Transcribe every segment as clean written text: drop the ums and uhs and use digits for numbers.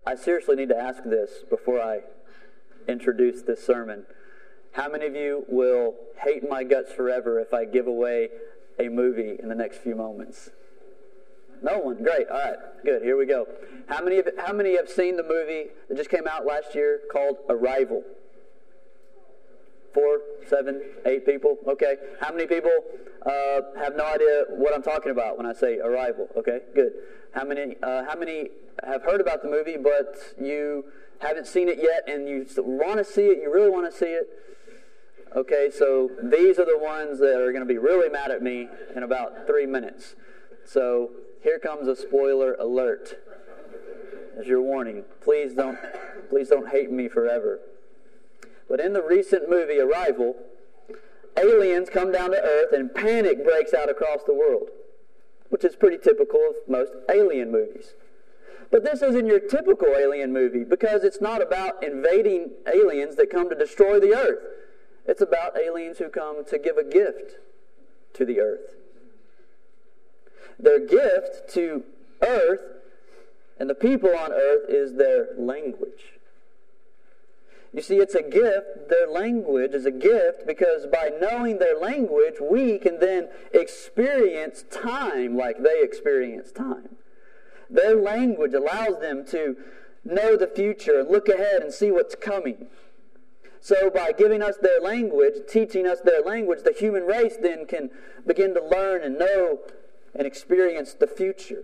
I seriously need to ask this before I introduce this sermon. How many of you will hate my guts forever if I give away a movie in the next few moments? No one? Great. All right. Good. Here we go. How many have seen the movie that just came out last year called Arrival? 4, 7, 8 people? Okay. How many people have no idea what I'm talking about when I say Arrival? Okay. Good. How many have heard about the movie but you haven't seen it yet and you want to see it? You really want to see it? Okay. So these are the ones that are going to be really mad at me in about 3 minutes. So here comes a spoiler alert as your warning. Please don't hate me forever. But in the recent movie Arrival, aliens come down to Earth and panic breaks out across the world, which is pretty typical of most alien movies. But this isn't your typical alien movie because it's not about invading aliens that come to destroy the Earth. It's about aliens who come to give a gift to the Earth. Their gift to Earth and the people on Earth is their language. You see, it's a gift. Their language is a gift because by knowing their language, we can then experience time like they experience time. Their language allows them to know the future and look ahead and see what's coming. So by giving us their language, teaching us their language, the human race then can begin to learn and know and experience the future.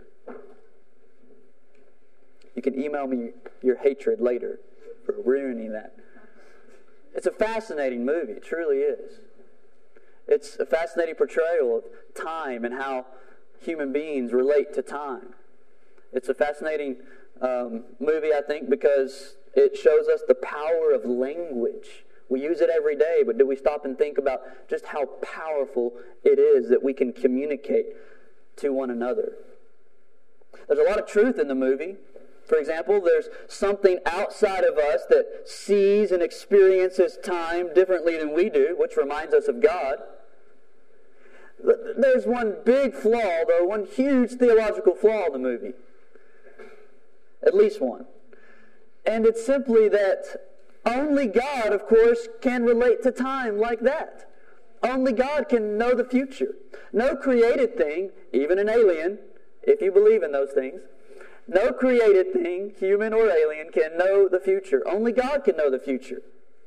You can email me your hatred later for ruining that. It's a fascinating movie. It truly is. It's a fascinating portrayal of time and how human beings relate to time. It's a fascinating movie, I think, because it shows us the power of language. We use it every day, but do we stop and think about just how powerful it is that we can communicate to one another? There's a lot of truth in the movie. For example, there's something outside of us that sees and experiences time differently than we do, which reminds us of God. There's one big flaw, though, one huge theological flaw in the movie. At least one. And it's simply that only God, of course, can relate to time like that. Only God can know the future. No created thing, even an alien, if you believe in those things, no created thing, human or alien, can know the future. Only God can know the future.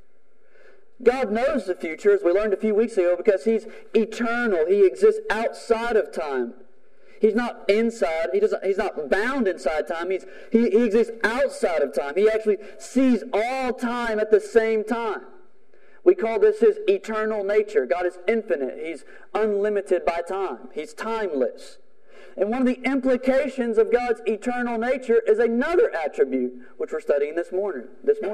God knows the future, as we learned a few weeks ago, because He's eternal. He exists outside of time. He's not inside. He's not bound inside time. He exists outside of time. He actually sees all time at the same time. We call this His eternal nature. God is infinite. He's unlimited by time. He's timeless. And one of the implications of God's eternal nature is another attribute, which we're studying this morning.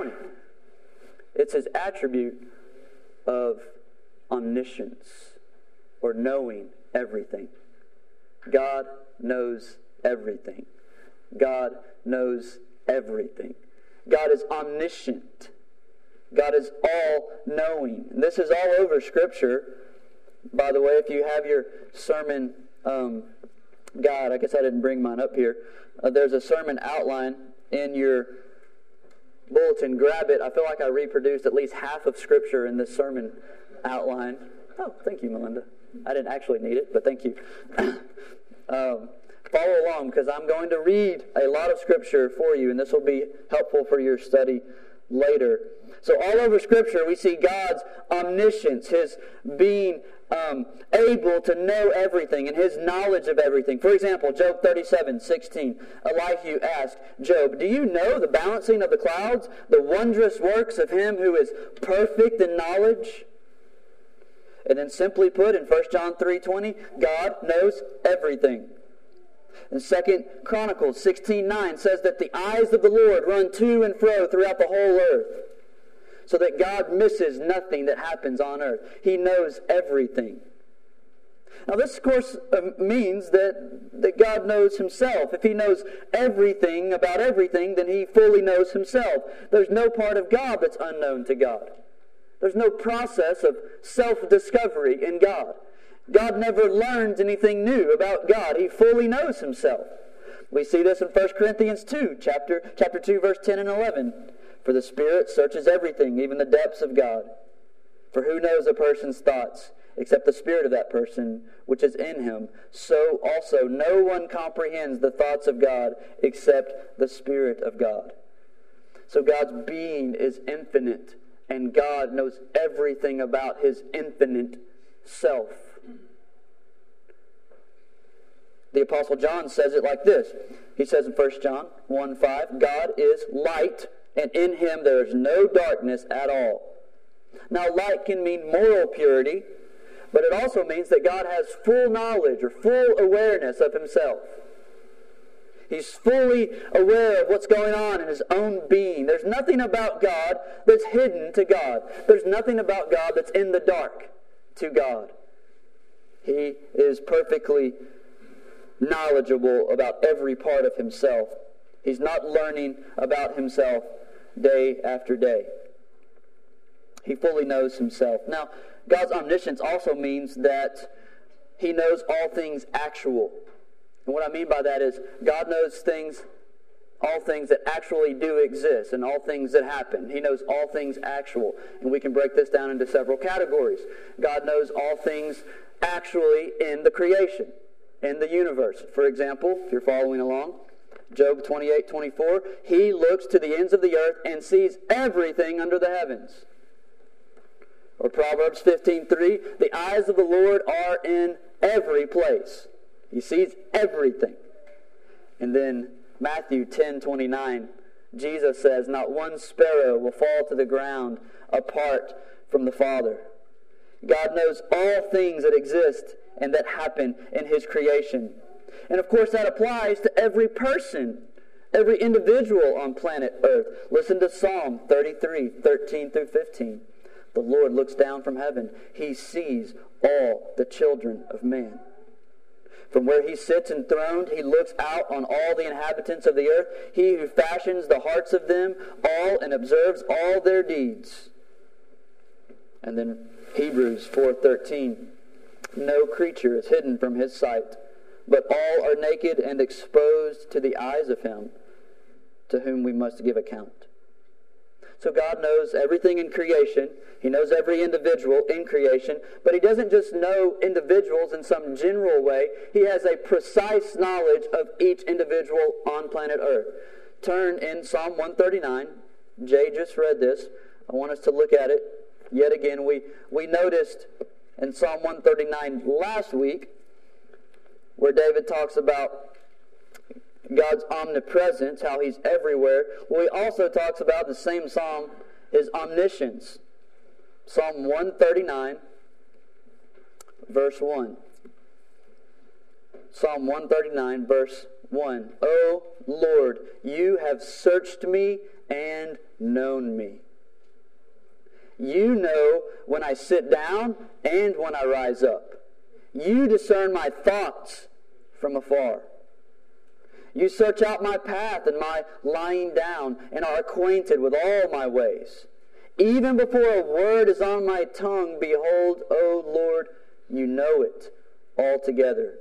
It's His attribute of omniscience, or knowing everything. God knows everything. God knows everything. God is omniscient. God is all-knowing. And this is all over Scripture. By the way, if you have your sermon guide, I guess I didn't bring mine up here. There's a sermon outline in your bulletin. Grab it. I feel like I reproduced at least half of Scripture in this sermon outline. Oh, thank you, Melinda. I didn't actually need it, but thank you. Follow along, because I'm going to read a lot of Scripture for you, and this will be helpful for your study later. So all over Scripture, we see God's omniscience, His being able to know everything, and His knowledge of everything. For example, Job 37:16, Elihu asked Job, "Do you know the balancing of the clouds, the wondrous works of Him who is perfect in knowledge?" And then simply put, in 1 John 3:20, God knows everything. And 2 Chronicles 16:9 says that the eyes of the Lord run to and fro throughout the whole earth, so that God misses nothing that happens on earth. He knows everything. Now this, of course, means that God knows Himself. If He knows everything about everything, then He fully knows Himself. There's no part of God that's unknown to God. There's no process of self-discovery in God. God never learns anything new about God. He fully knows Himself. We see this in 1 Corinthians 2, chapter 2, verse 10 and 11. For the Spirit searches everything, even the depths of God. For who knows a person's thoughts, except the spirit of that person which is in him? So also no one comprehends the thoughts of God except the Spirit of God. So God's being is infinite, and God knows everything about His infinite self. The Apostle John says it like this. He says in 1 John 1:5, God is light, and in Him there is no darkness at all. Now, light can mean moral purity, but it also means that God has full knowledge or full awareness of Himself. He's fully aware of what's going on in His own being. There's nothing about God that's hidden to God. There's nothing about God that's in the dark to God. He is perfectly knowledgeable about every part of Himself. He's not learning about Himself day after day. He fully knows Himself. Now, God's omniscience also means that He knows all things actual. And what I mean by that is God knows things, all things that actually do exist and all things that happen. He knows all things actual. And we can break this down into several categories. God knows all things actually in the creation, in the universe. For example, if you're following along, Job 28:24, He looks to the ends of the earth and sees everything under the heavens. Or Proverbs 15:3, the eyes of the Lord are in every place. He sees everything. And then Matthew 10:29, Jesus says, not one sparrow will fall to the ground apart from the Father. God knows all things that exist and that happen in His creation. And of course that applies to every person, every individual on planet Earth. Listen to Psalm 33:13-15. The Lord looks down from heaven. He sees all the children of man. From where He sits enthroned, He looks out on all the inhabitants of the earth. He who fashions the hearts of them all and observes all their deeds. And then Hebrews 4:13. No creature is hidden from His sight, but all are naked and exposed to the eyes of Him, to whom we must give account. So God knows everything in creation. He knows every individual in creation, but He doesn't just know individuals in some general way. He has a precise knowledge of each individual on planet Earth. Turn in Psalm 139. Jay just read this. I want us to look at it yet again. We noticed in Psalm 139 last week where David talks about God's omnipresence, how He's everywhere. Well, he also talks about the same psalm, His omniscience. Psalm 139, verse 1. Psalm 139, verse 1. O Lord, You have searched me and known me. You know when I sit down and when I rise up. You discern my thoughts from afar. You search out my path and my lying down, and are acquainted with all my ways. Even before a word is on my tongue, behold, O Lord, You know it altogether.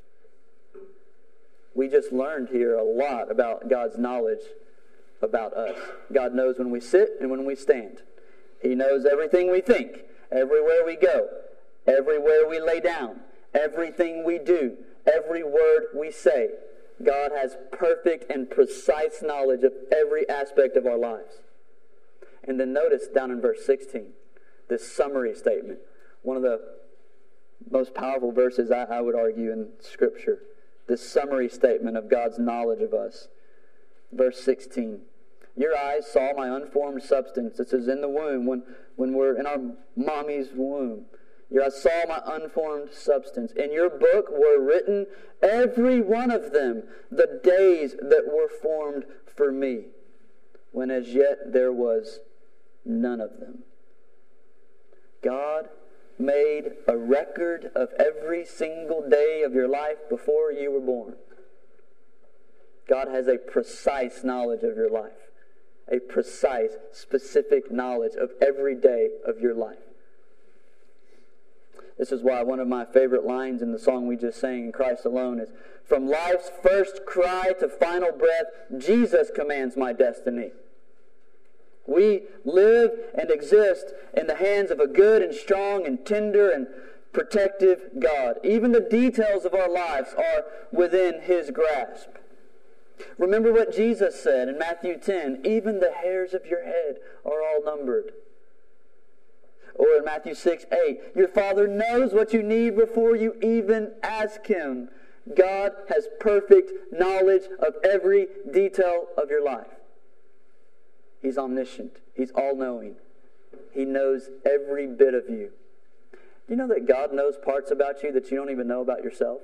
We just learned here a lot about God's knowledge about us. God knows when we sit and when we stand. He knows everything we think, everywhere we go, everywhere we lay down, everything we do, every word we say. God has perfect and precise knowledge of every aspect of our lives. And then notice down in verse 16, this summary statement. One of the most powerful verses, I would argue, in Scripture. This summary statement of God's knowledge of us. Verse 16. Your eyes saw my unformed substance. This is in the womb, when we're in our mommy's womb. Your eyes saw my unformed substance. In Your book were written, every one of them, the days that were formed for me, when as yet there was none of them. God made a record of every single day of your life before you were born. God has a precise knowledge of your life. A precise, specific knowledge of every day of your life. This is why one of my favorite lines in the song we just sang, In Christ Alone, is, "From life's first cry to final breath, Jesus commands my destiny." We live and exist in the hands of a good and strong and tender and protective God. Even the details of our lives are within His grasp. Remember what Jesus said in Matthew 10, "Even the hairs of your head are all numbered." Or in Matthew 6:8, "Your Father knows what you need before you even ask Him." God has perfect knowledge of every detail of your life. He's omniscient. He's all-knowing. He knows every bit of you. Do you know that God knows parts about you that you don't even know about yourself?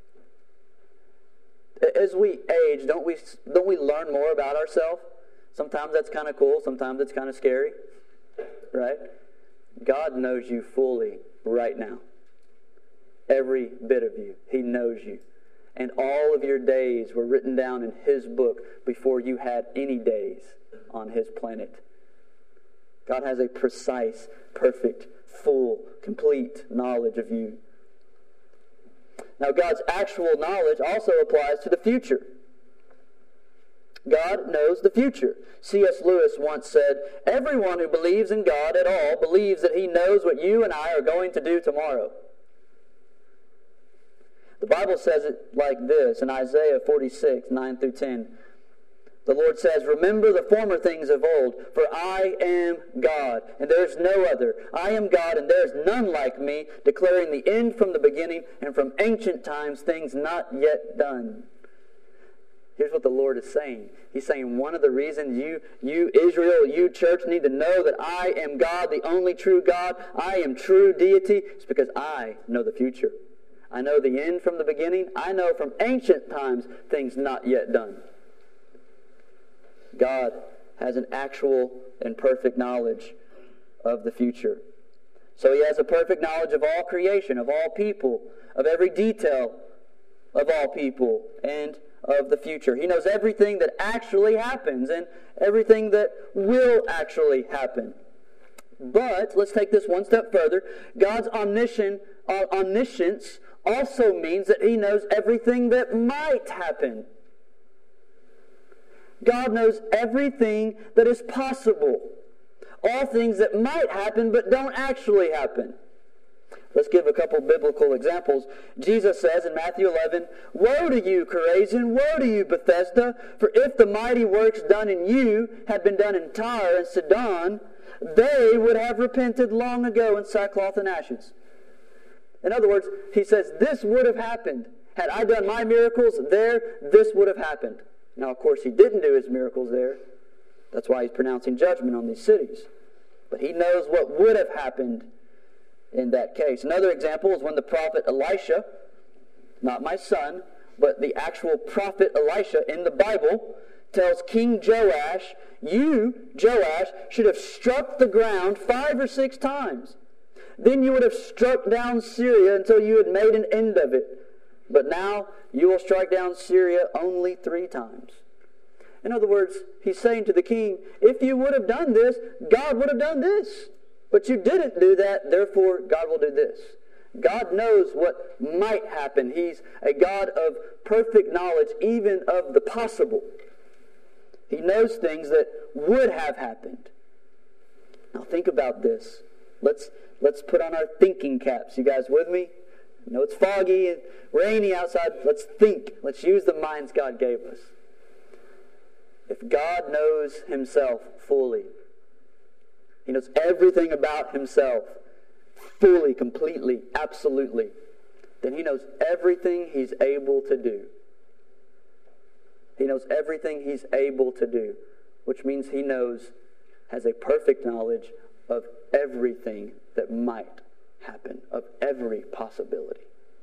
As we age, don't we learn more about ourselves? Sometimes that's kind of cool. Sometimes it's kind of scary. Right? God knows you fully right now. Every bit of you. He knows you. And all of your days were written down in His book before you had any days on His planet. God has a precise, perfect, full, complete knowledge of you. Now, God's actual knowledge also applies to the future. God knows the future. C.S. Lewis once said, "Everyone who believes in God at all believes that He knows what you and I are going to do tomorrow." The Bible says it like this in Isaiah 46, 9 through 10. The Lord says, "Remember the former things of old, for I am God, and there is no other. I am God, and there is none like me, declaring the end from the beginning, and from ancient times things not yet done." Here's what the Lord is saying. He's saying one of the reasons you Israel, you church, need to know that I am God, the only true God, I am true deity, is because I know the future. I know the end from the beginning. I know from ancient times things not yet done. God has an actual and perfect knowledge of the future. So He has a perfect knowledge of all creation, of all people, of every detail of all people, and of the future. He knows everything that actually happens and everything that will actually happen. But, let's take this one step further. God's omniscience also means that He knows everything that might happen. God knows everything that is possible. All things that might happen but don't actually happen. Let's give a couple biblical examples. Jesus says in Matthew 11, "Woe to you, Chorazin! Woe to you, Bethesda! For if the mighty works done in you had been done in Tyre and Sidon, they would have repented long ago in sackcloth and ashes." In other words, He says, this would have happened. Had I done my miracles there, this would have happened. Now, of course, He didn't do His miracles there. That's why He's pronouncing judgment on these cities. But He knows what would have happened in that case. Another example is when the prophet Elisha, not my son, but the actual prophet Elisha in the Bible, tells King Joash, "You, Joash, should have struck the ground 5 or 6 times. Then you would have struck down Syria until you had made an end of it. But now you will strike down Syria only 3 times." In other words, he's saying to the king, if you would have done this, God would have done this. But you didn't do that, therefore God will do this. God knows what might happen. He's a God of perfect knowledge, even of the possible. He knows things that would have happened. Now think about this. Let's put on our thinking caps. You guys with me? I know it's foggy and rainy outside. Let's think. Let's use the minds God gave us. If God knows Himself fully, He knows everything about Himself fully, completely, absolutely, then He knows everything He's able to do. He knows everything He's able to do, which means He has a perfect knowledge of everything that might happen, of every possibility.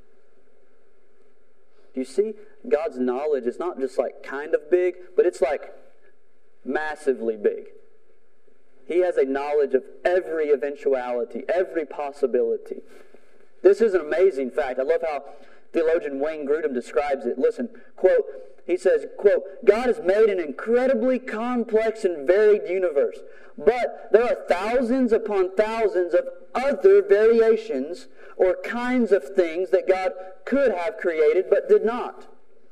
Do you see? God's knowledge is not just like kind of big, but it's like massively big. He has a knowledge of every eventuality, every possibility. This is an amazing fact. I love how theologian Wayne Grudem describes it. Listen, quote, he says, quote, God has made an incredibly complex and varied universe, but there are thousands upon thousands of other variations or kinds of things that God could have created but did not.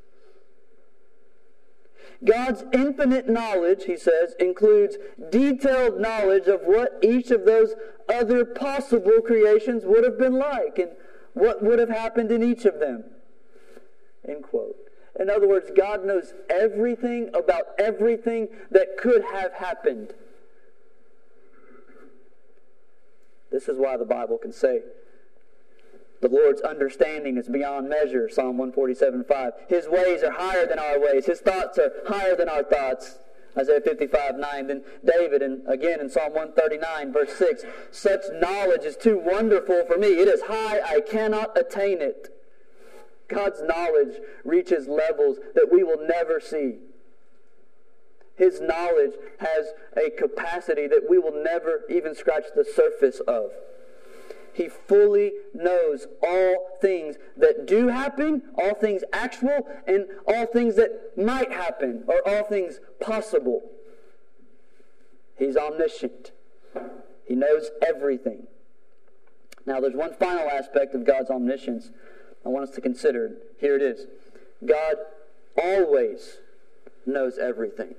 God's infinite knowledge, he says, includes detailed knowledge of what each of those other possible creations would have been like and what would have happened in each of them. End quote. In other words, God knows everything about everything that could have happened. This is why the Bible can say, the Lord's understanding is beyond measure, Psalm 147:5. His ways are higher than our ways. His thoughts are higher than our thoughts, Isaiah 55:9. Then David, and again in Psalm 139, verse 6, such knowledge is too wonderful for me. It is high, I cannot attain it. God's knowledge reaches levels that we will never see. His knowledge has a capacity that we will never even scratch the surface of. He fully knows all things that do happen, all things actual, and all things that might happen, or all things possible. He's omniscient. He knows everything. Now, there's one final aspect of God's omniscience I want us to consider. Here it is. God always knows everything.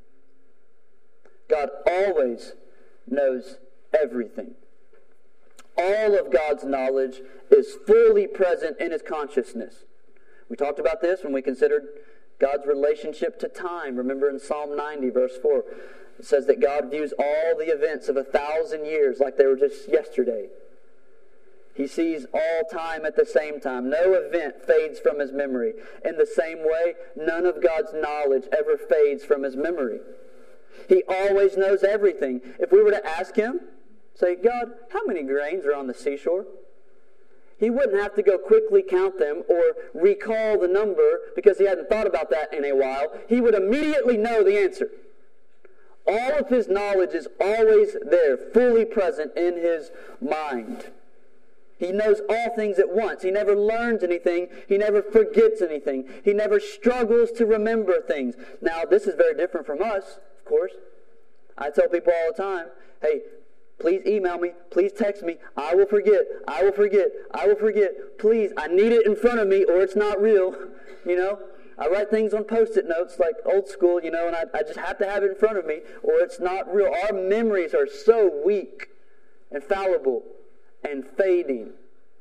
God always knows everything. All of God's knowledge is fully present in His consciousness. We talked about this when we considered God's relationship to time. Remember in Psalm 90, verse 4, it says that God views all the events of 1,000 years like they were just yesterday. He sees all time at the same time. No event fades from His memory. In the same way, none of God's knowledge ever fades from His memory. He always knows everything. If we were to ask Him, say, God, how many grains are on the seashore? He wouldn't have to go quickly count them or recall the number because he hadn't thought about that in a while. He would immediately know the answer. All of His knowledge is always there, fully present in His mind. He knows all things at once. He never learns anything. He never forgets anything. He never struggles to remember things. Now, this is very different from us, of course. I tell people all the time, hey, please email me. Please text me. I will forget. I will forget. I will forget. Please, I need it in front of me or it's not real. You know, I write things on Post-it notes like old school, you know, and I just have to have it in front of me or it's not real. Our memories are so weak and fallible and fading.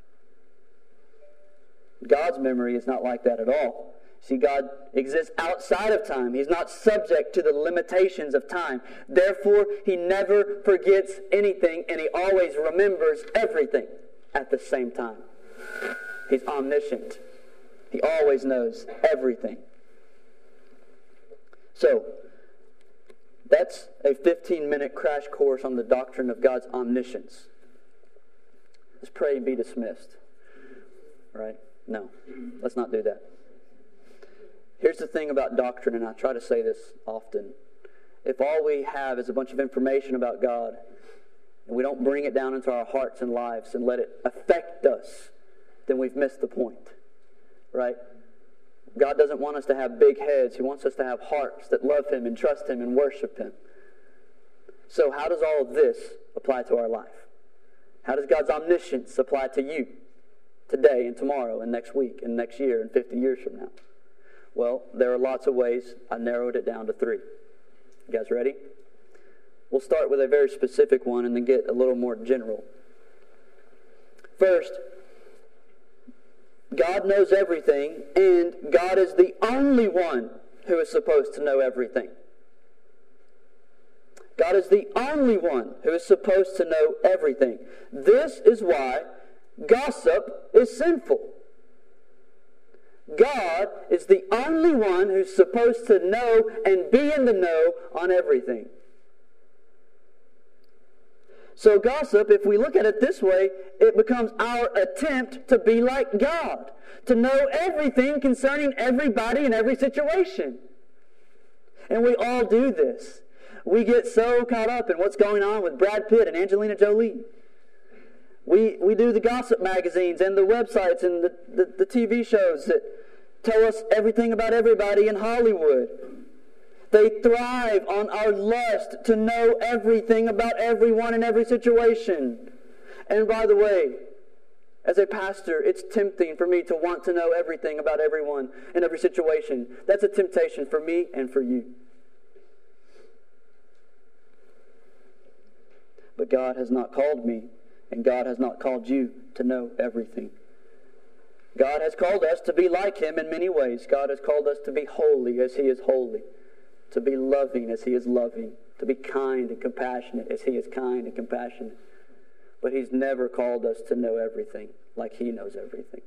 God's memory is not like that at all. See, God exists outside of time. He's not subject to the limitations of time. Therefore, He never forgets anything, and He always remembers everything at the same time. He's omniscient. He always knows everything. So, that's a 15-minute crash course on the doctrine of God's omniscience. Let's pray and be dismissed. Right? No, let's not do that. Here's the thing about doctrine, and I try to say this often. If all we have is a bunch of information about God, and we don't bring it down into our hearts and lives and let it affect us, then we've missed the point. Right? God doesn't want us to have big heads. He wants us to have hearts that love Him and trust Him and worship Him. So how does all of this apply to our life? How does God's omniscience apply to you today and tomorrow and next week and next year and 50 years from now? Well, there are lots of ways. I narrowed it down to 3. You guys ready? We'll start with a very specific one and then get a little more general. First, God knows everything, and God is the only one who is supposed to know everything. God is the only one who is supposed to know everything. This is why gossip is sinful. God is the only one who's supposed to know and be in the know on everything. So gossip, if we look at it this way, it becomes our attempt to be like God, to know everything concerning everybody and every situation. And we all do this. We get so caught up in what's going on with Brad Pitt and Angelina Jolie. We do the gossip magazines and the websites and the TV shows that tell us everything about everybody in Hollywood. They thrive on our lust to know everything about everyone in every situation. And by the way, as a pastor, it's tempting for me to want to know everything about everyone in every situation. That's a temptation for me and for you. But God has not called me, and God has not called you to know everything. God has called us to be like Him in many ways. God has called us to be holy as He is holy, to be loving as He is loving, to be kind and compassionate as He is kind and compassionate. But He's never called us to know everything like He knows everything.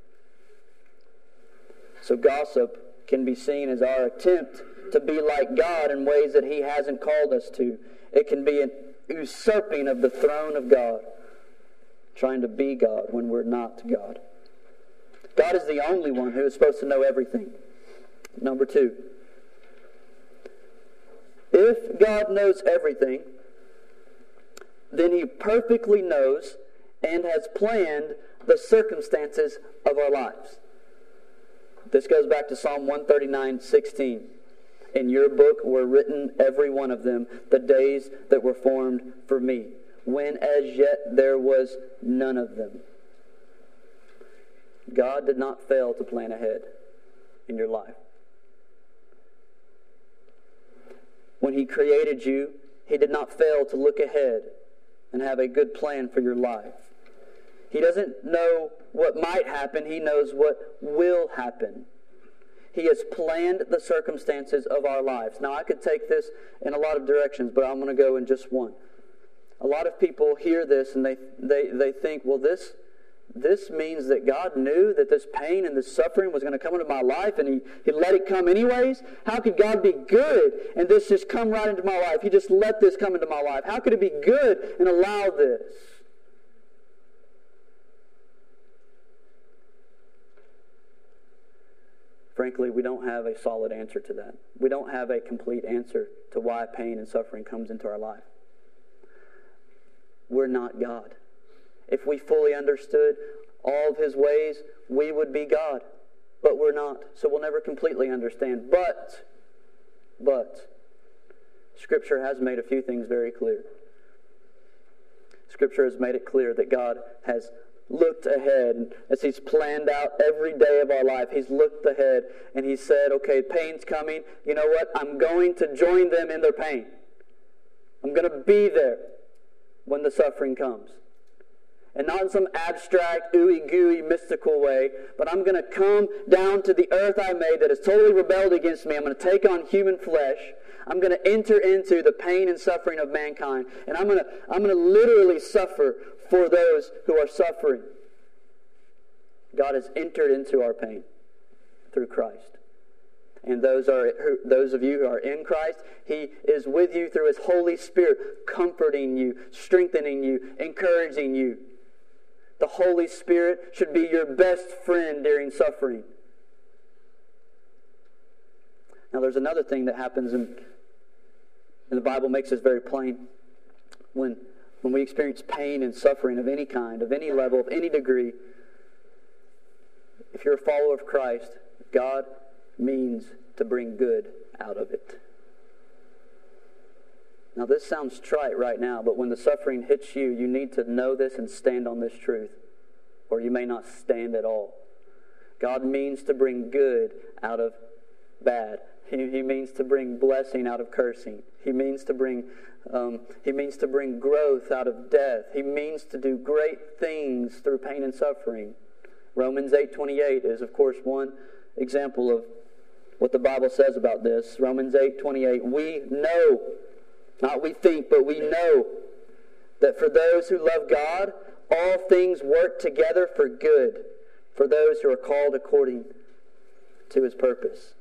So gossip can be seen as our attempt to be like God in ways that He hasn't called us to. It can be an usurping of the throne of God, trying to be God when we're not God. God is the only one who is supposed to know everything. Number 2. If God knows everything, then He perfectly knows and has planned the circumstances of our lives. This goes back to Psalm 139:16. In your book were written, every one of them, the days that were formed for me, when as yet there was none of them. God did not fail to plan ahead in your life. When He created you, He did not fail to look ahead and have a good plan for your life. He doesn't know what might happen. He knows what will happen. He has planned the circumstances of our lives. Now, I could take this in a lot of directions, but I'm going to go in just one. A lot of people hear this and they think, well, this means that God knew that this pain and this suffering was going to come into my life and He let it come anyways? How could God be good and this just come right into my life? He just let this come into my life. How could it be good and allow this? Frankly, we don't have a solid answer to that. We don't have a complete answer to why pain and suffering comes into our life. We're not God. If we fully understood all of His ways, we would be God. But we're not. So we'll never completely understand. But Scripture has made a few things very clear. Scripture has made it clear that God has looked ahead, and as He's planned out every day of our life, He's looked ahead and He said, okay, pain's coming. You know what? I'm going to join them in their pain. I'm going to be there when the suffering comes. And not in some abstract, ooey-gooey, mystical way, but I'm going to come down to the earth I made that has totally rebelled against me. I'm going to take on human flesh. I'm going to enter into the pain and suffering of mankind. And I'm going to literally suffer for those who are suffering. God has entered into our pain through Christ. And those of you who are in Christ, He is with you through His Holy Spirit, comforting you, strengthening you, encouraging you. The Holy Spirit should be your best friend during suffering. Now there's another thing that happens, and the Bible makes this very plain. When we experience pain and suffering of any kind, of any level, of any degree, if you're a follower of Christ, God means to bring good out of it. Now this sounds trite right now, but when the suffering hits you, you need to know this and stand on this truth, or you may not stand at all. God means to bring good out of bad. He means to bring blessing out of cursing. He means to bring growth out of death. He means to do great things through pain and suffering. Romans 8:28 is, of course, one example of what the Bible says about this. Romans 8:28, we know, not we think, but we know that for those who love God, all things work together for good, for those who are called according to His purpose.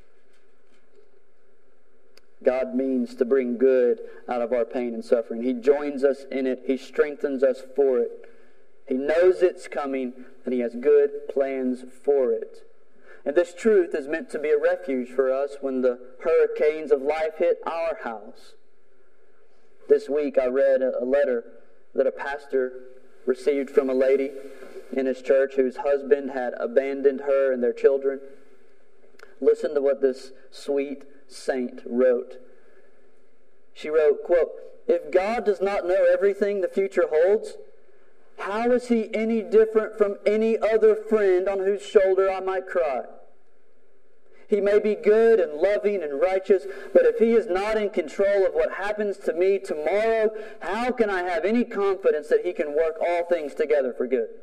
God means to bring good out of our pain and suffering. He joins us in it. He strengthens us for it. He knows it's coming, and He has good plans for it. And this truth is meant to be a refuge for us when the hurricanes of life hit our house. This week I read a letter that a pastor received from a lady in his church whose husband had abandoned her and their children. Listen to what this sweet saint wrote. She wrote, quote, "If God does not know everything the future holds, how is he any different from any other friend on whose shoulder I might cry? He may be good and loving and righteous, but if he is not in control of what happens to me tomorrow, how can I have any confidence that he can work all things together for good?"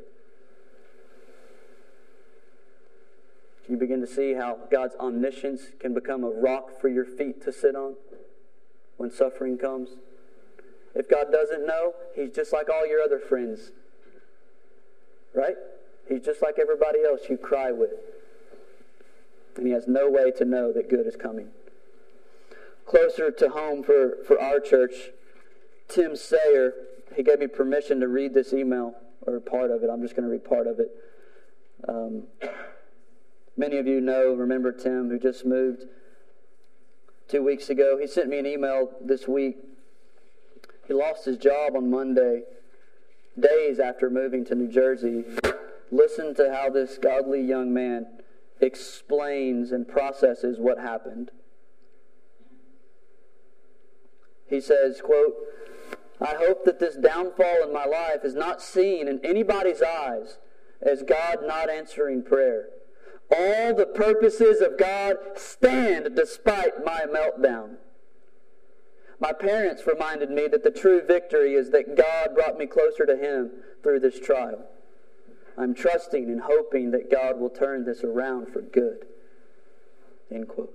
Can you begin to see how God's omniscience can become a rock for your feet to sit on when suffering comes? If God doesn't know, he's just like all your other friends. Right? He's just like everybody else you cry with. And he has no way to know that good is coming. Closer to home for our church, Tim Sayer, he gave me permission to read this email, or part of it. I'm just going to read part of it. Many of you remember Tim, who just moved 2 weeks ago. He sent me an email this week. He lost his job on Monday, days after moving to New Jersey. Listen to how this godly young man explains and processes what happened. He says, quote, "I hope that this downfall in my life is not seen in anybody's eyes as God not answering prayer. All the purposes of God stand despite my meltdown. My parents reminded me that the true victory is that God brought me closer to him through this trial. I'm trusting and hoping that God will turn this around for good." End quote.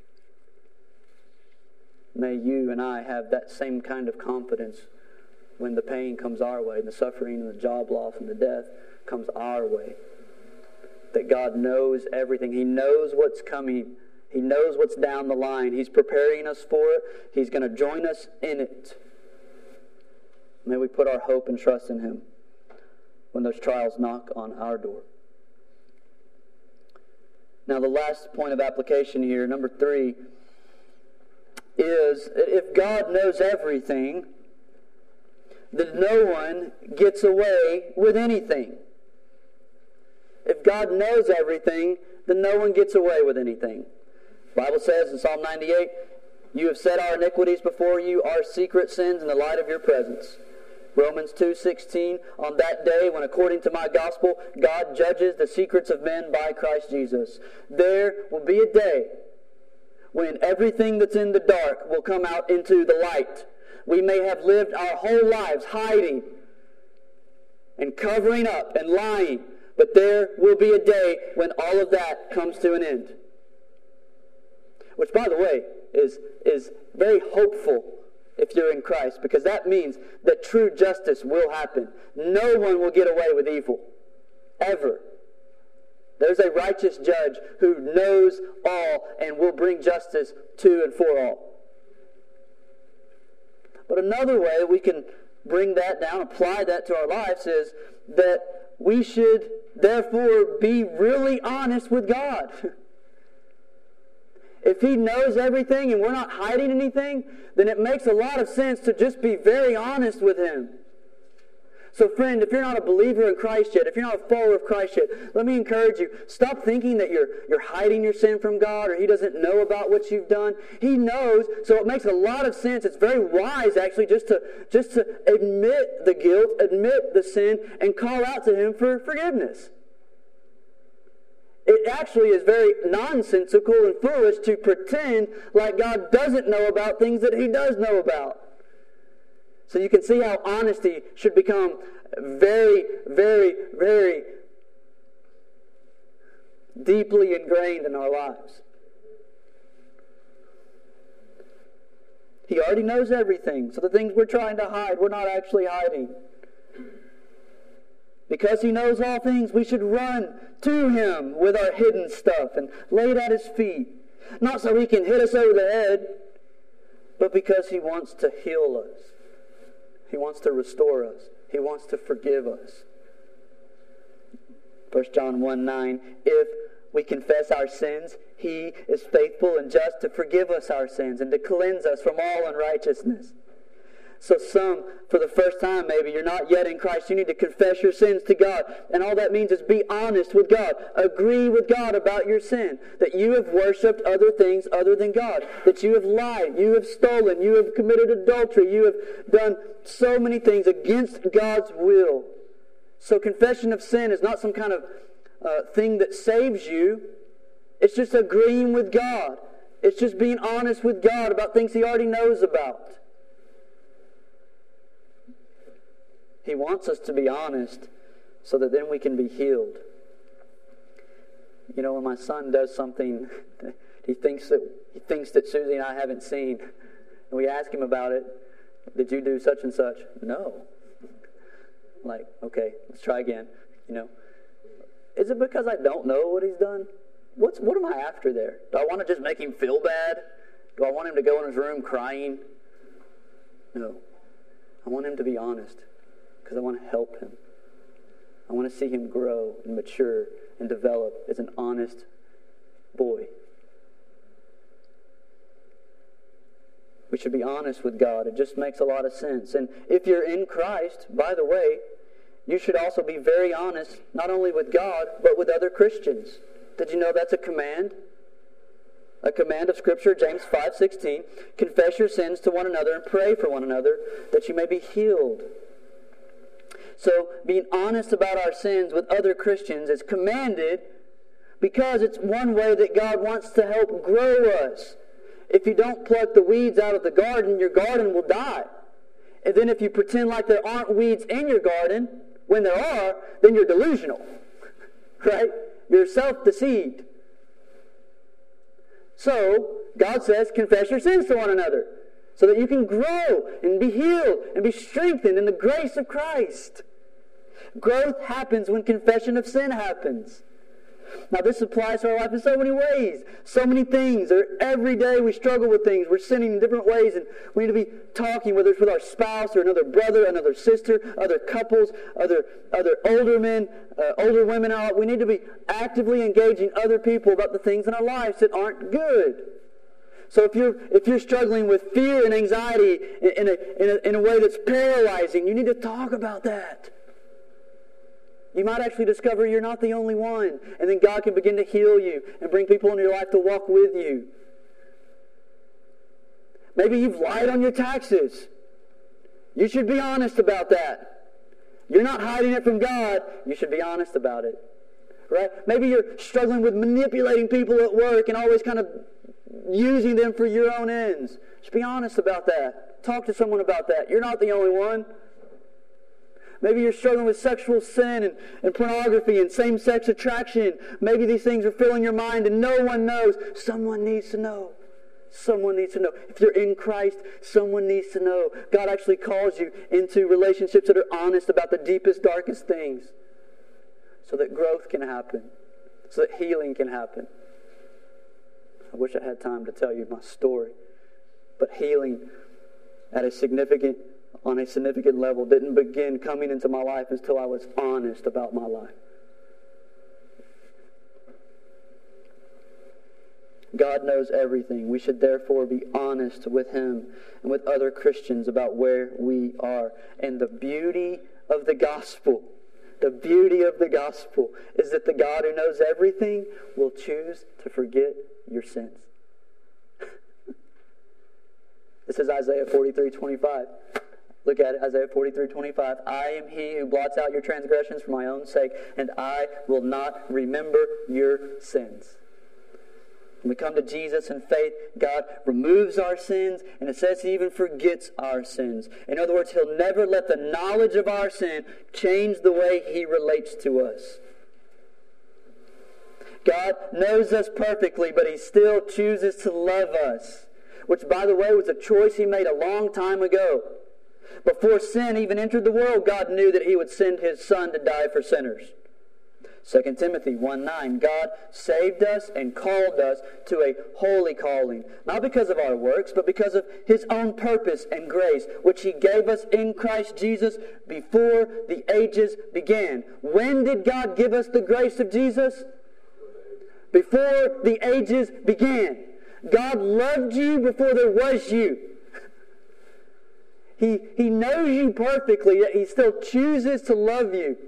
May you and I have that same kind of confidence when the pain comes our way, and the suffering and the job loss and the death comes our way. That God knows everything. He knows what's coming. He knows what's down the line. He's preparing us for it. He's going to join us in it. May we put our hope and trust in him when those trials knock on our door. Now, the last point of application here, number 3, is if God knows everything, then no one gets away with anything. If God knows everything, then no one gets away with anything. The Bible says in Psalm 98, "You have set our iniquities before you, our secret sins in the light of your presence." Romans 2:16, "On that day when according to my gospel, God judges the secrets of men by Christ Jesus." There will be a day when everything that's in the dark will come out into the light. We may have lived our whole lives hiding and covering up and lying, but there will be a day when all of that comes to an end. Which, by the way, is very hopeful if you're in Christ, because that means that true justice will happen. No one will get away with evil. Ever. There's a righteous judge who knows all and will bring justice to and for all. But another way we can bring that down, apply that to our lives, is that we should therefore be really honest with God. If he knows everything and we're not hiding anything, then it makes a lot of sense to just be very honest with him. So friend, if you're not a believer in Christ yet, if you're not a follower of Christ yet, let me encourage you, stop thinking that you're hiding your sin from God or he doesn't know about what you've done. He knows, so it makes a lot of sense. It's very wise actually just to admit the guilt, admit the sin, and call out to him for forgiveness. It actually is very nonsensical and foolish to pretend like God doesn't know about things that he does know about. So you can see how honesty should become very, very, very deeply ingrained in our lives. He already knows everything. So the things we're trying to hide, we're not actually hiding. Because he knows all things, we should run to him with our hidden stuff and lay it at his feet. Not so he can hit us over the head, but because he wants to heal us. He wants to restore us. He wants to forgive us. 1 John 1:9, if we confess our sins, he is faithful and just to forgive us our sins and to cleanse us from all unrighteousness. So some, for the first time maybe, you're not yet in Christ. You need to confess your sins to God. And all that means is be honest with God. Agree with God about your sin. That you have worshipped other things other than God. That you have lied. You have stolen. You have committed adultery. You have done so many things against God's will. So confession of sin is not some kind of thing that saves you. It's just agreeing with God. It's just being honest with God about things He already knows about. He wants us to be honest so that then we can be healed. You know, when my son does something he thinks that Susie and I haven't seen, and we ask him about it, did you do such and such? No. Like, okay, let's try again. You know, is it because I don't know what he's done? What am I after there? Do I want to just make him feel bad? Do I want him to go in his room crying? No. I want him to be honest because I want to help him. I want to see him grow and mature and develop as an honest boy. We should be honest with God. It just makes a lot of sense. And if you're in Christ, by the way, you should also be very honest, not only with God, but with other Christians. Did you know that's a command? A command of Scripture, James 5:16. Confess your sins to one another and pray for one another that you may be healed. So being honest about our sins with other Christians is commanded because it's one way that God wants to help grow us. If you don't pluck the weeds out of the garden, your garden will die. And then if you pretend like there aren't weeds in your garden, when there are, then you're delusional. Right? You're self-deceived. So, God says, confess your sins to one another so that you can grow and be healed and be strengthened in the grace of Christ. Growth happens when confession of sin happens. Now, this applies to our life in so many ways. So many things. Every day we struggle with things. We're sinning in different ways, and we need to be talking, whether it's with our spouse or another brother, another sister, other couples, other older men, older women. We need to be actively engaging other people about the things in our lives that aren't good. So if you're struggling with fear and anxiety in a way that's paralyzing, you need to talk about that. You might actually discover you're not the only one. And then God can begin to heal you and bring people into your life to walk with you. Maybe you've lied on your taxes. You should be honest about that. You're not hiding it from God. You should be honest about it. Right? Maybe you're struggling with manipulating people at work and always kind of using them for your own ends. Just be honest about that. Talk to someone about that. You're not the only one. Maybe you're struggling with sexual sin and pornography and same-sex attraction. Maybe these things are filling your mind and no one knows. Someone needs to know. Someone needs to know. If you're in Christ, someone needs to know. God actually calls you into relationships that are honest about the deepest, darkest things so that growth can happen, so that healing can happen. I wish I had time to tell you my story. But healing on a significant level didn't begin coming into my life until I was honest about my life. God knows everything. We should therefore be honest with Him and with other Christians about where we are. And the beauty of the gospel is that the God who knows everything will choose to forget your sins. This is Isaiah 43:25. Look at it, Isaiah 43:25. I am He who blots out your transgressions for my own sake, and I will not remember your sins. When we come to Jesus in faith, God removes our sins, and it says He even forgets our sins. In other words, He'll never let the knowledge of our sin change the way He relates to us. God knows us perfectly, but He still chooses to love us, which, by the way, was a choice He made a long time ago. Before sin even entered the world, God knew that He would send His Son to die for sinners. 2 Timothy 1:9, God saved us and called us to a holy calling, not because of our works, but because of His own purpose and grace, which He gave us in Christ Jesus before the ages began. When did God give us the grace of Jesus? Before the ages began. God loved you before there was you. He knows you perfectly, yet He still chooses to love you.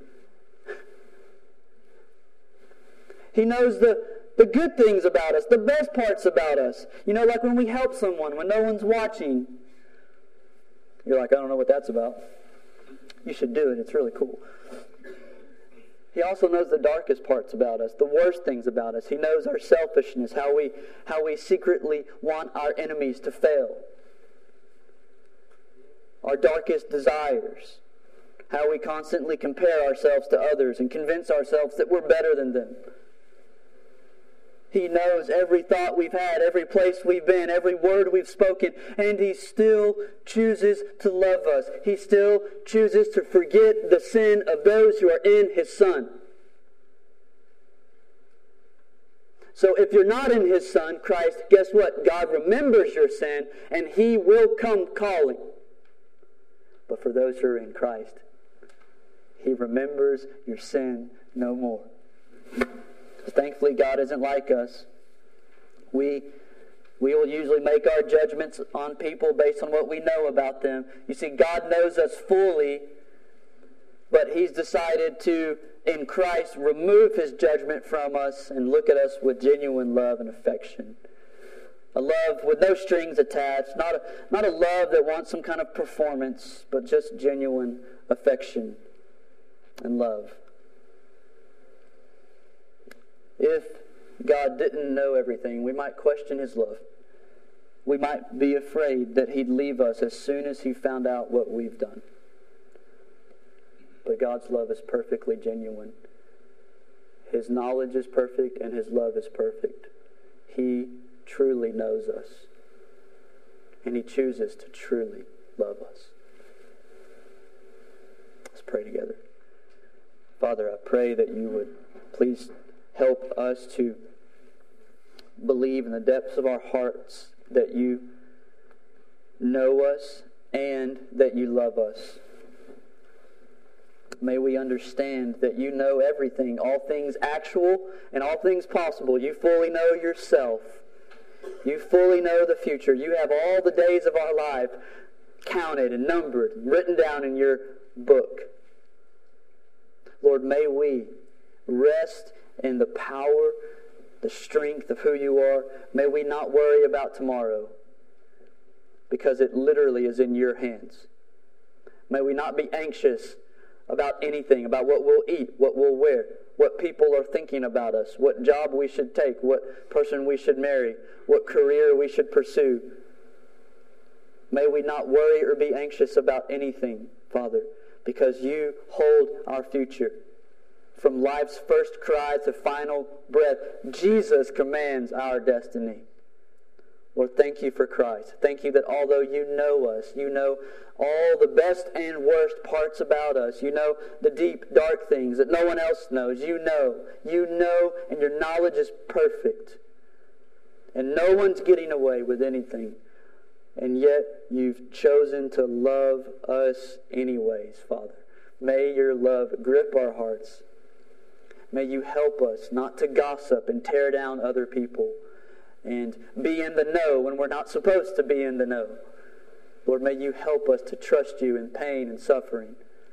He knows the good things about us, the best parts about us. You know, like when we help someone, when no one's watching. You're like, I don't know what that's about. You should do it. It's really cool. He also knows the darkest parts about us, the worst things about us. He knows our selfishness, how we secretly want our enemies to fail. Our darkest desires. How we constantly compare ourselves to others and convince ourselves that we're better than them. He knows every thought we've had, every place we've been, every word we've spoken, and He still chooses to love us. He still chooses to forget the sin of those who are in His Son. So if you're not in His Son, Christ, guess what? God remembers your sin, and He will come calling. But for those who are in Christ, He remembers your sin no more. Thankfully, God isn't like us. We will usually make our judgments on people based on what we know about them. You see, God knows us fully, but He's decided to, in Christ, remove His judgment from us and look at us with genuine love and affection. A love with no strings attached, not a love that wants some kind of performance, but just genuine affection and love. If God didn't know everything, we might question His love. We might be afraid that He'd leave us as soon as He found out what we've done. But God's love is perfectly genuine. His knowledge is perfect and His love is perfect. He truly knows us. And He chooses to truly love us. Let's pray together. Father, I pray that You would please help us to believe in the depths of our hearts that You know us and that You love us. May we understand that You know everything, all things actual and all things possible. You fully know Yourself. You fully know the future. You have all the days of our life counted and numbered, written down in Your book. Lord, may we rest in the power, the strength of who You are. May we not worry about tomorrow, because it literally is in Your hands. May we not be anxious about anything, about what we'll eat, what we'll wear, what people are thinking about us, what job we should take, what person we should marry, what career we should pursue. May we not worry or be anxious about anything, Father, because You hold our future. From life's first cry to final breath, Jesus commands our destiny. Lord, thank You for Christ. Thank You that although You know us, You know all the best and worst parts about us. You know the deep, dark things that no one else knows. You know, and Your knowledge is perfect. And no one's getting away with anything. And yet You've chosen to love us anyways, Father. May Your love grip our hearts. May You help us not to gossip and tear down other people and be in the know when we're not supposed to be in the know. Lord, may You help us to trust You in pain and suffering.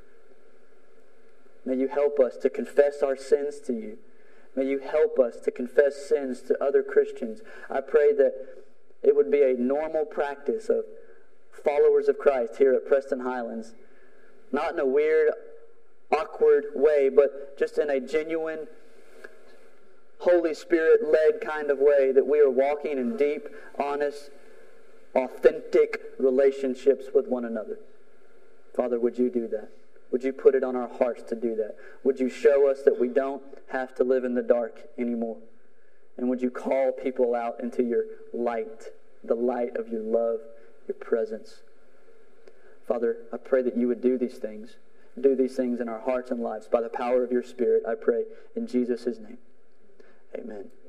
May You help us to confess our sins to You. May You help us to confess sins to other Christians. I pray that it would be a normal practice of followers of Christ here at Preston Highlands. Not in a weird, awkward way, but just in a genuine, Holy Spirit-led kind of way, that we are walking in deep, honest, authentic relationships with one another. Father, would You do that? Would You put it on our hearts to do that? Would You show us that we don't have to live in the dark anymore? And would You call people out into Your light, the light of Your love, Your presence? Father, I pray that You would do these things. Do these things in our hearts and lives by the power of Your Spirit, I pray in Jesus' name. Amen.